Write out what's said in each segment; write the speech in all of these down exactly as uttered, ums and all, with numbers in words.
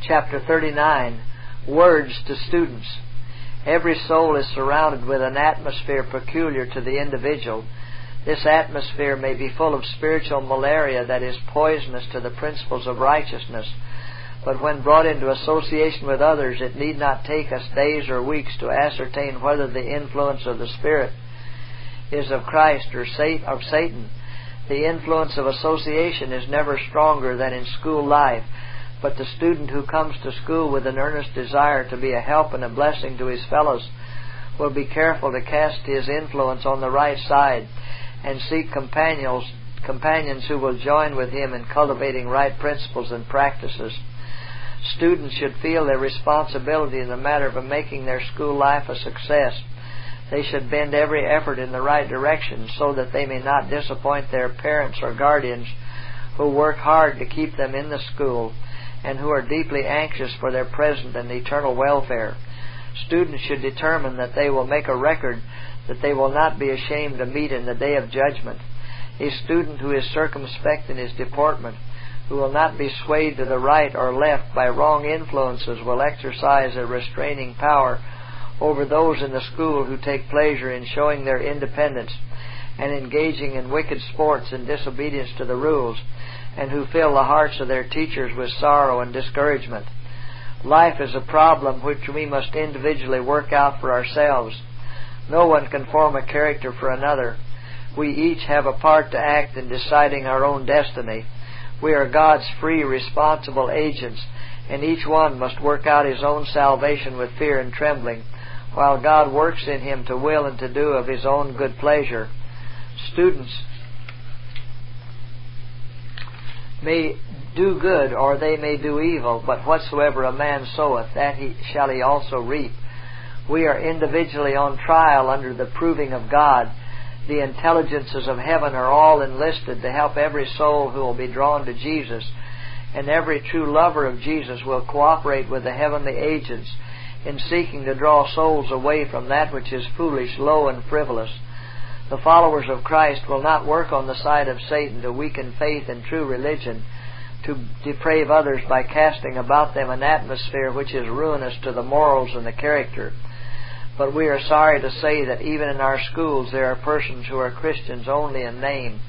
chapter thirty-nine, Words to Students. Every soul is surrounded with an atmosphere peculiar to the individual. This atmosphere may be full of spiritual malaria that is poisonous to the principles of righteousness. But when brought into association with others, it need not take us days or weeks to ascertain whether the influence of the Spirit is of Christ or of Satan. The influence of association is never stronger than in school life, but the student who comes to school with an earnest desire to be a help and a blessing to his fellows will be careful to cast his influence on the right side and seek companions, companions who will join with him in cultivating right principles and practices. Students should feel their responsibility in the matter of making their school life a success. They should bend every effort in the right direction so that they may not disappoint their parents or guardians who work hard to keep them in the school and who are deeply anxious for their present and eternal welfare. Students should determine that they will make a record that they will not be ashamed to meet in the day of judgment. A student who is circumspect in his deportment, who will not be swayed to the right or left by wrong influences, will exercise a restraining power over those in the school who take pleasure in showing their independence and engaging in wicked sports in disobedience to the rules, and who fill the hearts of their teachers with sorrow and discouragement. Life is a problem which we must individually work out for ourselves. No one can form a character for another. We each have a part to act in deciding our own destiny. We are God's free, responsible agents, and each one must work out his own salvation with fear and trembling, while God works in him to will and to do of his own good pleasure. Students may do good, or they may do evil, but whatsoever a man soweth, that he shall he also reap. We are individually on trial under the proving of God. The intelligences of heaven are all enlisted to help every soul who will be drawn to Jesus, and every true lover of Jesus will cooperate with the heavenly agents in seeking to draw souls away from that which is foolish, low, and frivolous. The followers of Christ will not work on the side of Satan to weaken faith in true religion, to deprave others by casting about them an atmosphere which is ruinous to the morals and the character. But we are sorry to say that even in our schools there are persons who are Christians only in name.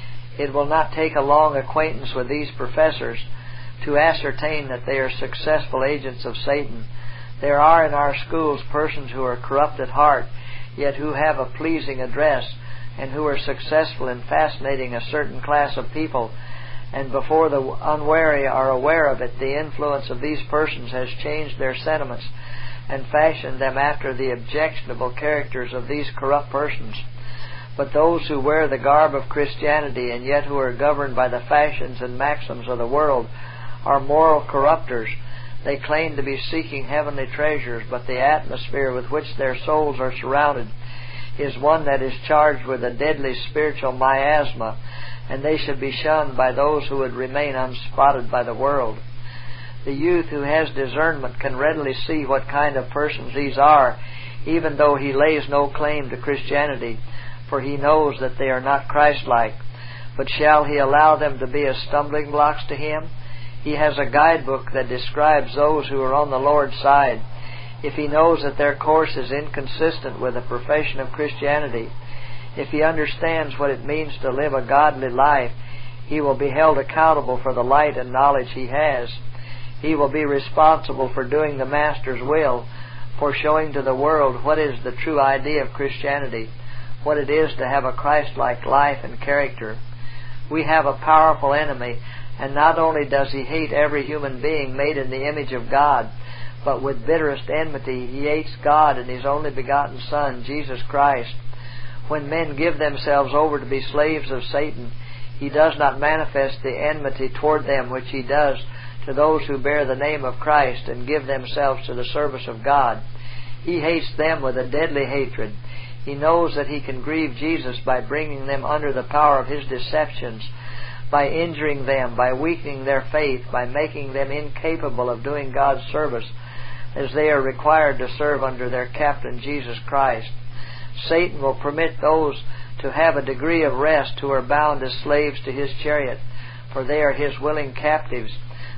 It will not take a long acquaintance with these professors to ascertain that they are successful agents of Satan. There are in our schools persons who are corrupt at heart, yet who have a pleasing address, and who are successful in fascinating a certain class of people, and before the unwary are aware of it, the influence of these persons has changed their sentiments and fashioned them after the objectionable characters of these corrupt persons. But those who wear the garb of Christianity and yet who are governed by the fashions and maxims of the world are moral corrupters. They claim to be seeking heavenly treasures, but the atmosphere with which their souls are surrounded is one that is charged with a deadly spiritual miasma, and they should be shunned by those who would remain unspotted by the world. The youth who has discernment can readily see what kind of persons these are, even though he lays no claim to Christianity, for he knows that they are not Christ-like. But shall he allow them to be as stumbling blocks to him? He has a guidebook that describes those who are on the Lord's side. If he knows that their course is inconsistent with the profession of Christianity, if he understands what it means to live a godly life, he will be held accountable for the light and knowledge he has. He will be responsible for doing the Master's will, for showing to the world what is the true idea of Christianity, what it is to have a Christ-like life and character. We have a powerful enemy, and not only does he hate every human being made in the image of God, but with bitterest enmity he hates God and His only begotten Son, Jesus Christ. When men give themselves over to be slaves of Satan, he does not manifest the enmity toward them which he does to those who bear the name of Christ and give themselves to the service of God. He hates them with a deadly hatred. He knows that he can grieve Jesus by bringing them under the power of his deceptions, by injuring them, by weakening their faith, by making them incapable of doing God's service as they are required to serve under their captain, Jesus Christ. Satan will permit those to have a degree of rest who are bound as slaves to his chariot, for they are his willing captives.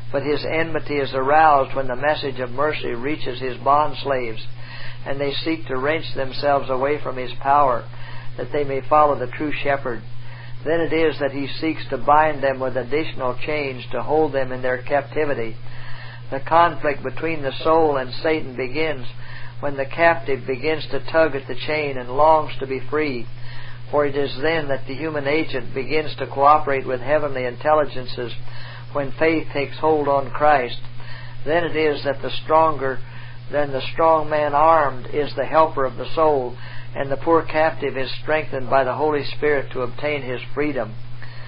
But his enmity is aroused when the message of mercy reaches his bond slaves, and they seek to wrench themselves away from his power, that they may follow the true shepherd. Then it is that he seeks to bind them with additional chains to hold them in their captivity. The conflict between the soul and Satan begins when the captive begins to tug at the chain and longs to be free, for it is then that the human agent begins to cooperate with heavenly intelligences when faith takes hold on Christ. Then it is that the stronger than the strong man armed is the helper of the soul, and the poor captive is strengthened by the Holy Spirit to obtain his freedom.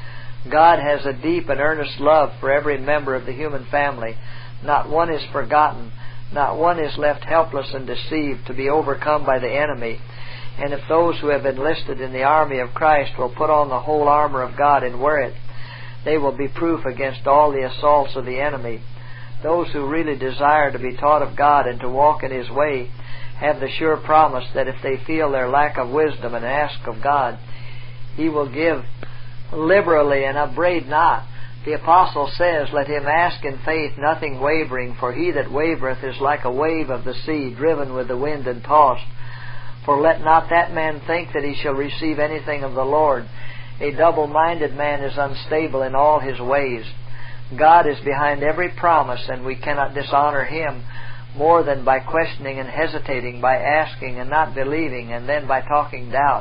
God has a deep and earnest love for every member of the human family. Not one is forgotten. Not one is left helpless and deceived to be overcome by the enemy. And if those who have enlisted in the army of Christ will put on the whole armor of God and wear it, they will be proof against all the assaults of the enemy. Those who really desire to be taught of God and to walk in His way have the sure promise that if they feel their lack of wisdom and ask of God, He will give liberally and upbraid not. The Apostle says, "Let him ask in faith, nothing wavering, for he that wavereth is like a wave of the sea, driven with the wind and tossed. For let not that man think that he shall receive anything of the Lord. A double-minded man is unstable in all his ways." God is behind every promise, and we cannot dishonor Him more than by questioning and hesitating, by asking and not believing, and then by talking doubt.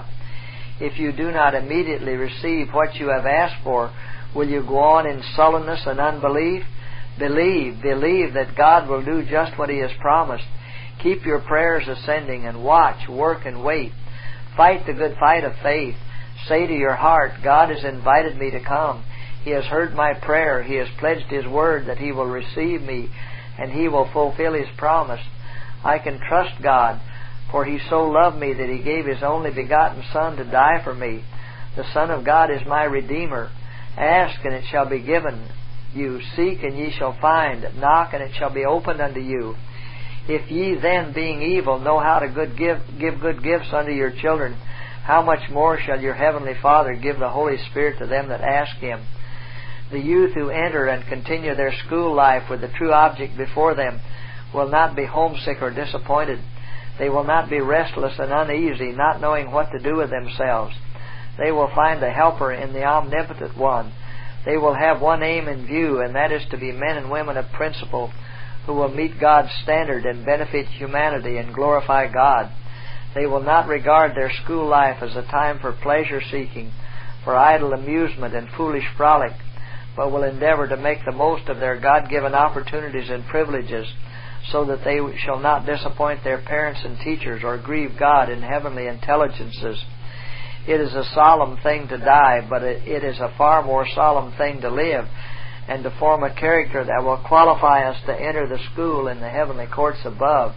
If you do not immediately receive what you have asked for, will you go on in sullenness and unbelief? Believe, believe that God will do just what He has promised. Keep your prayers ascending, and watch, work, and wait. Fight the good fight of faith. Say to your heart, "God has invited me to come. He has heard my prayer. He has pledged His word that He will receive me, and He will fulfill His promise. I can trust God, for He so loved me that He gave His only begotten Son to die for me. The Son of God is my Redeemer. Ask, and it shall be given you. Seek, and ye shall find. Knock, and it shall be opened unto you. If ye then, being evil, know how to good give, give good gifts unto your children, how much more shall your heavenly Father give the Holy Spirit to them that ask Him?" The youth who enter and continue their school life with the true object before them will not be homesick or disappointed. They will not be restless and uneasy, not knowing what to do with themselves. They will find a helper in the Omnipotent One. They will have one aim in view, and that is to be men and women of principle who will meet God's standard and benefit humanity and glorify God. They will not regard their school life as a time for pleasure-seeking, for idle amusement and foolish frolic, but will endeavor to make the most of their God-given opportunities and privileges, so that they shall not disappoint their parents and teachers or grieve God in heavenly intelligences. It is a solemn thing to die, but it is a far more solemn thing to live, and to form a character that will qualify us to enter the school in the heavenly courts above.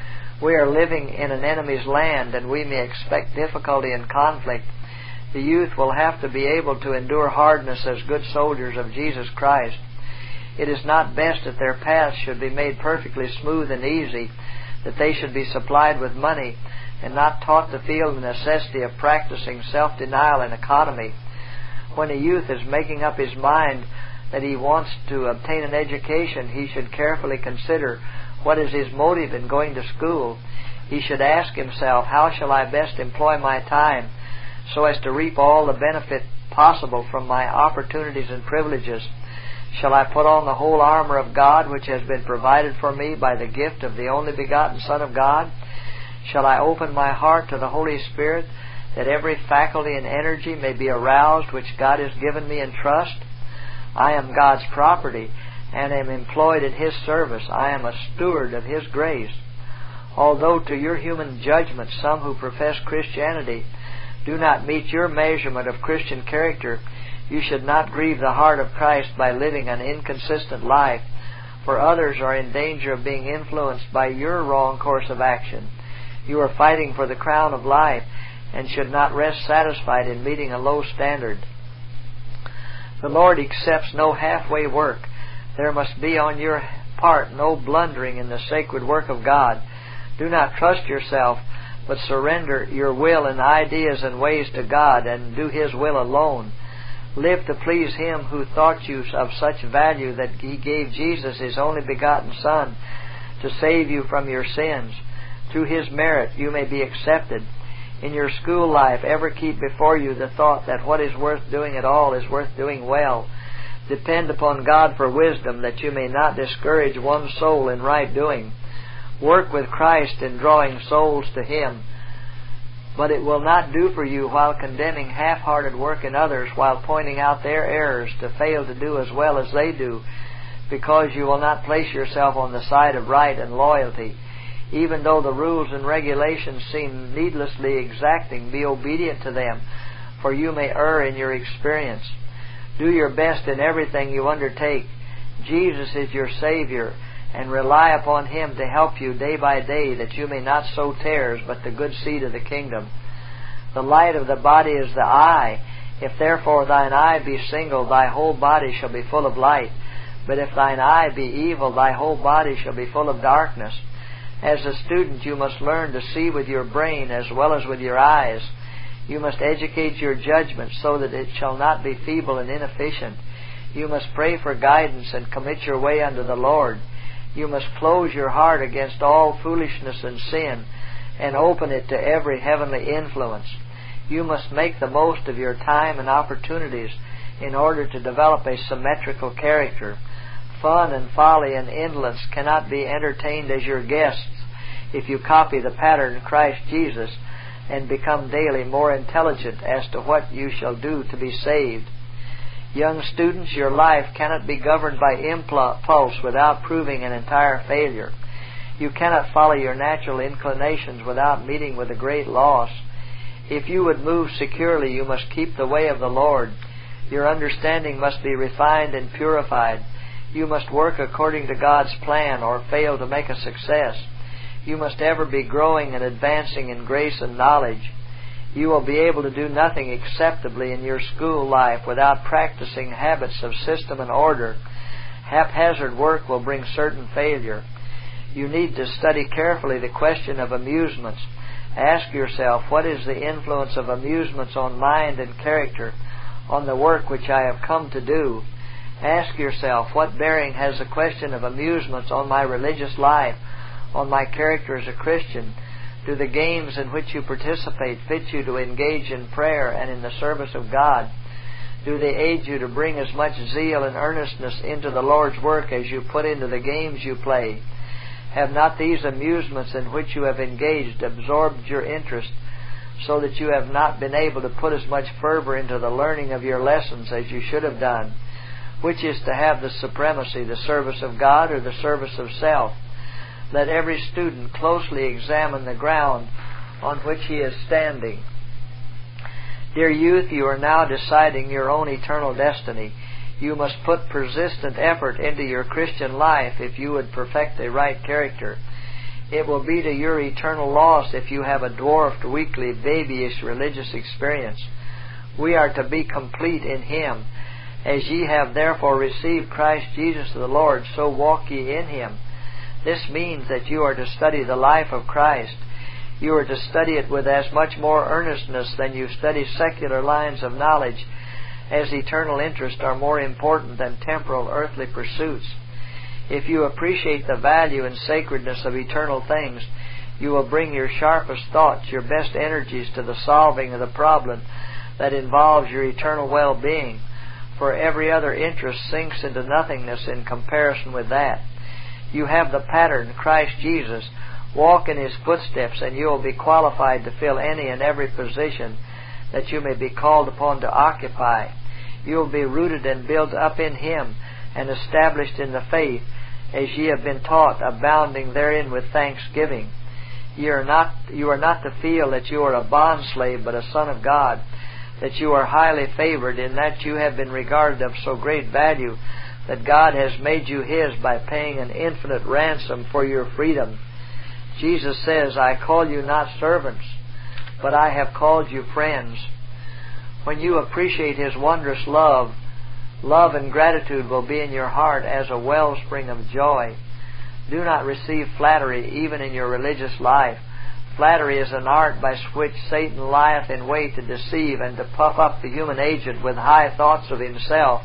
We are living in an enemy's land, and we may expect difficulty and conflict. The youth will have to be able to endure hardness as good soldiers of Jesus Christ. It is not best that their paths should be made perfectly smooth and easy, that they should be supplied with money, and not taught to feel the necessity of practicing self-denial and economy. When a youth is making up his mind that he wants to obtain an education, he should carefully consider what is his motive in going to school. He should ask himself, "How shall I best employ my time so as to reap all the benefit possible from my opportunities and privileges? Shall I put on the whole armor of God which has been provided for me by the gift of the only begotten Son of God? Shall I open my heart to the Holy Spirit, that every faculty and energy may be aroused which God has given me in trust? I am God's property, and am employed in His service. I am a steward of His grace. Although to your human judgment some who profess Christianity do not meet your measurement of Christian character, you should not grieve the heart of Christ by living an inconsistent life, for others are in danger of being influenced by your wrong course of action. You are fighting for the crown of life, and should not rest satisfied in meeting a low standard. The Lord accepts no halfway work. There must be on your part no blundering in the sacred work of God. Do not trust yourself, but surrender your will and ideas and ways to God, and do His will alone. Live to please Him who thought you of such value that He gave Jesus, His only begotten Son, to save you from your sins. Through His merit you may be accepted. In your school life, ever keep before you the thought that what is worth doing at all is worth doing well. Depend upon God for wisdom, that you may not discourage one soul in right doing. Work with Christ in drawing souls to Him. But it will not do for you, while condemning half-hearted work in others, while pointing out their errors, to fail to do as well as they do, because you will not place yourself on the side of right and loyalty. Even though the rules and regulations seem needlessly exacting, be obedient to them, for you may err in your experience. Do your best in everything you undertake. Jesus is your Savior, and rely upon Him to help you day by day, that you may not sow tares, but the good seed of the kingdom. The light of the body is the eye. If therefore thine eye be single, thy whole body shall be full of light. But if thine eye be evil, thy whole body shall be full of darkness. As a student, you must learn to see with your brain as well as with your eyes. You must educate your judgment so that it shall not be feeble and inefficient. You must pray for guidance and commit your way unto the Lord. You must close your heart against all foolishness and sin, and open it to every heavenly influence. You must make the most of your time and opportunities in order to develop a symmetrical character. Fun and folly and indolence cannot be entertained as your guests if you copy the pattern Christ Jesus and become daily more intelligent as to what you shall do to be saved. Young students, your life cannot be governed by impulse without proving an entire failure. You cannot follow your natural inclinations without meeting with a great loss. If you would move securely, you must keep the way of the Lord. Your understanding must be refined and purified. You must work according to God's plan, or fail to make a success. You must ever be growing and advancing in grace and knowledge. You will be able to do nothing acceptably in your school life without practicing habits of system and order. Haphazard work will bring certain failure. You need to study carefully the question of amusements. Ask yourself, what is the influence of amusements on mind and character, on the work which I have come to do? Ask yourself, what bearing has the question of amusements on my religious life, on my character as a Christian? Do the games in which you participate fit you to engage in prayer and in the service of God? Do they aid you to bring as much zeal and earnestness into the Lord's work as you put into the games you play? Have not these amusements in which you have engaged absorbed your interest, so that you have not been able to put as much fervor into the learning of your lessons as you should have done? Which is to have the supremacy, the service of God or the service of self? Let every student closely examine the ground on which he is standing. Dear youth, you are now deciding your own eternal destiny. You must put persistent effort into your Christian life if you would perfect a right character. It will be to your eternal loss if you have a dwarfed, weakly, babyish religious experience. We are to be complete in Him. As ye have therefore received Christ Jesus the Lord, so walk ye in Him. This means that you are to study the life of Christ. You are to study it with as much more earnestness than you study secular lines of knowledge, as eternal interests are more important than temporal earthly pursuits. If you appreciate the value and sacredness of eternal things, you will bring your sharpest thoughts, your best energies to the solving of the problem that involves your eternal well-being, for every other interest sinks into nothingness in comparison with that. You have the pattern, Christ Jesus. Walk in His footsteps, and you will be qualified to fill any and every position that you may be called upon to occupy. You will be rooted and built up in Him, and established in the faith, as ye have been taught, abounding therein with thanksgiving. You are not, you are not to feel that you are a bondslave, but a son of God, that you are highly favored, in that you have been regarded of so great value that God has made you His by paying an infinite ransom for your freedom. Jesus says, I call you not servants, but I have called you friends. When you appreciate His wondrous love, love and gratitude will be in your heart as a wellspring of joy. Do not receive flattery even in your religious life, Flattery is an art by which Satan lieth in wait to deceive and to puff up the human agent with high thoughts of himself.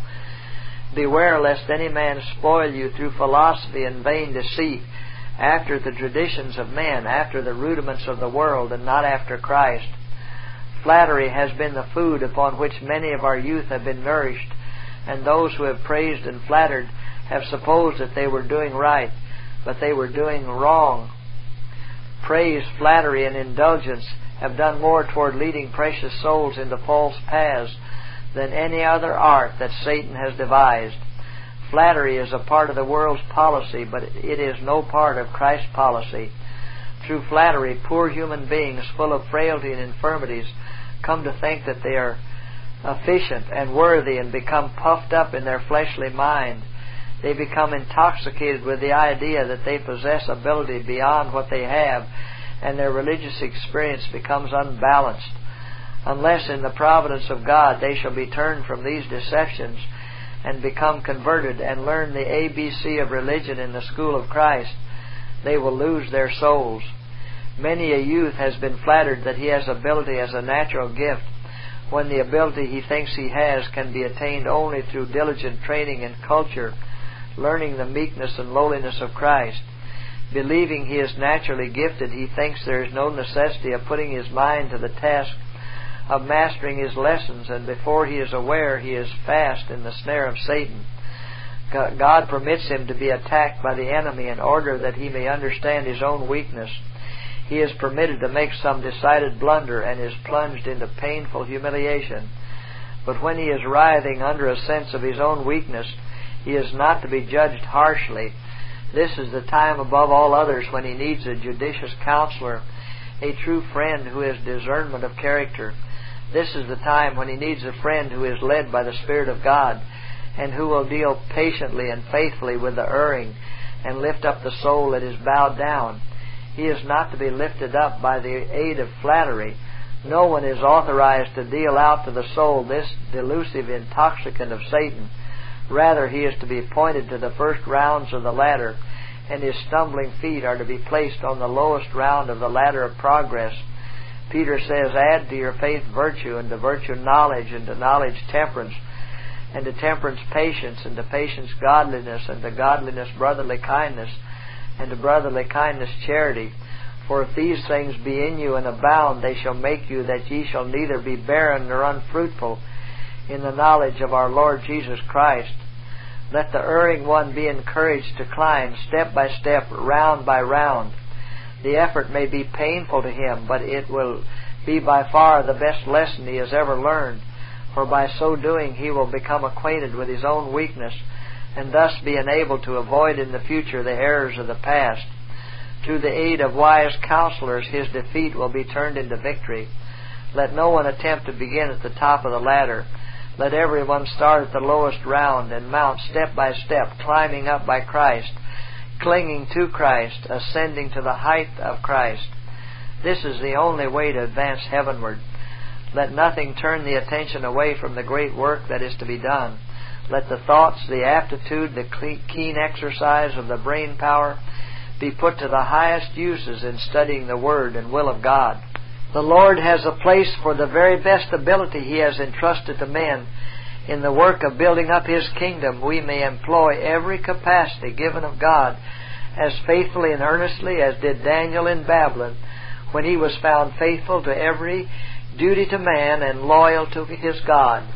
Beware lest any man spoil you through philosophy and vain deceit, after the traditions of men, after the rudiments of the world, and not after Christ. Flattery has been the food upon which many of our youth have been nourished, and those who have praised and flattered have supposed that they were doing right, but they were doing wrong. Praise, flattery, and indulgence have done more toward leading precious souls into false paths than any other art that Satan has devised. Flattery is a part of the world's policy, but it is no part of Christ's policy. Through flattery, poor human beings full of frailty and infirmities come to think that they are efficient and worthy and become puffed up in their fleshly mind. They become intoxicated with the idea that they possess ability beyond what they have, and their religious experience becomes unbalanced. Unless in the providence of God they shall be turned from these deceptions and become converted and learn the A B C of religion in the school of Christ, they will lose their souls. Many a youth has been flattered that he has ability as a natural gift, when the ability he thinks he has can be attained only through diligent training and culture, learning the meekness and lowliness of Christ. Believing he is naturally gifted, he thinks there is no necessity of putting his mind to the task of mastering his lessons, and before he is aware, he is fast in the snare of Satan. God permits him to be attacked by the enemy in order that he may understand his own weakness. He is permitted to make some decided blunder and is plunged into painful humiliation. But when he is writhing under a sense of his own weakness, he is not to be judged harshly. This is the time above all others when he needs a judicious counselor, a true friend who has discernment of character. This is the time when he needs a friend who is led by the Spirit of God, and who will deal patiently and faithfully with the erring and lift up the soul that is bowed down. He is not to be lifted up by the aid of flattery. No one is authorized to deal out to the soul this delusive intoxicant of Satan. Rather, he is to be pointed to the first rounds of the ladder, and his stumbling feet are to be placed on the lowest round of the ladder of progress. Peter says, add to your faith virtue, and to virtue knowledge, and to knowledge temperance, and to temperance patience, and to patience godliness, and to godliness brotherly kindness, and to brotherly kindness charity. For if these things be in you and abound, they shall make you that ye shall neither be barren nor unfruitful in the knowledge of our Lord Jesus Christ. Let the erring one be encouraged to climb step by step, round by round. The effort may be painful to him, but it will be by far the best lesson he has ever learned, for by so doing he will become acquainted with his own weakness, and thus be enabled to avoid in the future the errors of the past. Through the aid of wise counselors, his defeat will be turned into victory. Let no one attempt to begin at the top of the ladder. Let everyone start at the lowest round and mount step by step, climbing up by Christ, clinging to Christ, ascending to the height of Christ. This is the only way to advance heavenward. Let nothing turn the attention away from the great work that is to be done. Let the thoughts, the aptitude, the keen exercise of the brain power be put to the highest uses in studying the Word and will of God. The Lord has a place for the very best ability He has entrusted to men. In the work of building up His kingdom, we may employ every capacity given of God as faithfully and earnestly as did Daniel in Babylon, when he was found faithful to every duty to man and loyal to his God.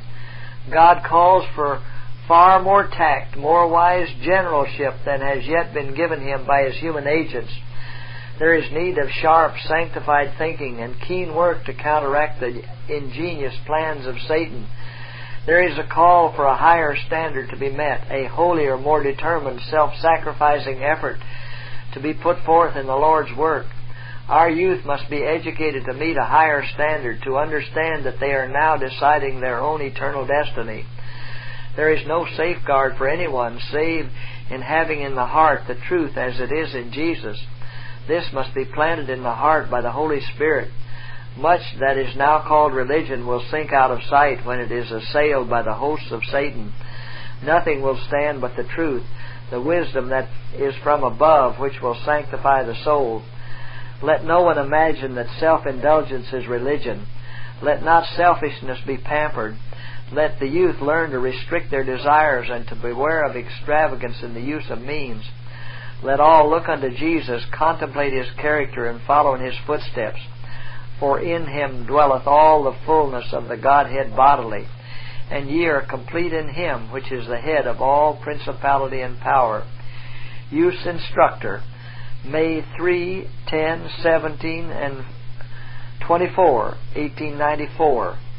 God calls for far more tact, more wise generalship than has yet been given Him by His human agents. There is need of sharp, sanctified thinking and keen work to counteract the ingenious plans of Satan. There is a call for a higher standard to be met, a holier, more determined, self-sacrificing effort to be put forth in the Lord's work. Our youth must be educated to meet a higher standard, to understand that they are now deciding their own eternal destiny. There is no safeguard for anyone save in having in the heart the truth as it is in Jesus. This must be planted in the heart by the Holy Spirit. Much that is now called religion will sink out of sight when it is assailed by the hosts of Satan. Nothing will stand but the truth, the wisdom that is from above, which will sanctify the soul. Let no one imagine that self-indulgence is religion. Let not selfishness be pampered. Let the youth learn to restrict their desires and to beware of extravagance in the use of means. Let all look unto Jesus, contemplate His character, and follow in His footsteps. For in Him dwelleth all the fullness of the Godhead bodily. And ye are complete in Him, which is the head of all principality and power. Youth's Instructor, May third, ten, seventeen, and twenty-four, eighteen ninety-four.